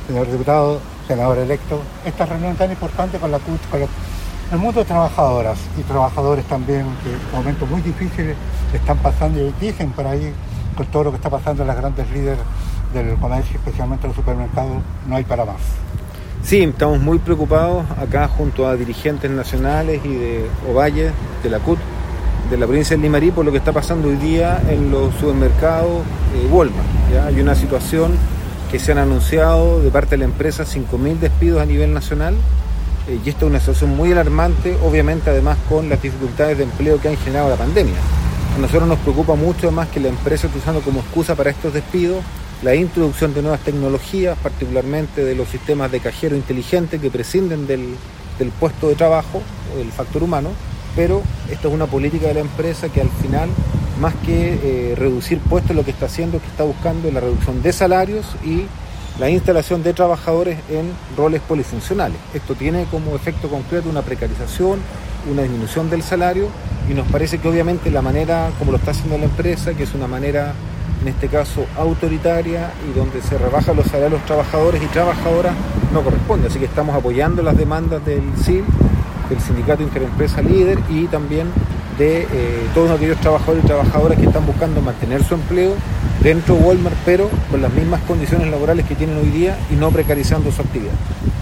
señor diputado, senador electo, esta reunión tan importante con la CUT, el mundo de trabajadoras y trabajadores también, que en momentos muy difíciles están pasando y dicen por ahí, con todo lo que está pasando en las grandes líderes del comercio, especialmente los supermercados, no hay para más. Sí, estamos muy preocupados acá junto a dirigentes nacionales y de Ovalle, de la CUT, de la provincia de Limarí, por lo que está pasando hoy día en los supermercados Walmart. ¿Ya? Hay una situación que se han anunciado de parte de la empresa 5.000 despidos a nivel nacional, y esta es una situación muy alarmante, obviamente además con las dificultades de empleo que han generado la pandemia. A nosotros nos preocupa mucho además que la empresa esté usando como excusa para estos despidos la introducción de nuevas tecnologías, particularmente de los sistemas de cajero inteligente que prescinden del puesto de trabajo o del factor humano, pero esta es una política de la empresa que al final, más que reducir puestos, lo que está haciendo es que está buscando la reducción de salarios y la instalación de trabajadores en roles polifuncionales. Esto tiene como efecto concreto una precarización, una disminución del salario, y nos parece que obviamente la manera como lo está haciendo la empresa, que es una manera en este caso autoritaria y donde se rebajan los salarios de los trabajadores y trabajadoras, no corresponde. Así que estamos apoyando las demandas del SIL, del Sindicato Interempresa Líder, y también de todos aquellos trabajadores y trabajadoras que están buscando mantener su empleo dentro de Walmart, pero con las mismas condiciones laborales que tienen hoy día y no precarizando su actividad.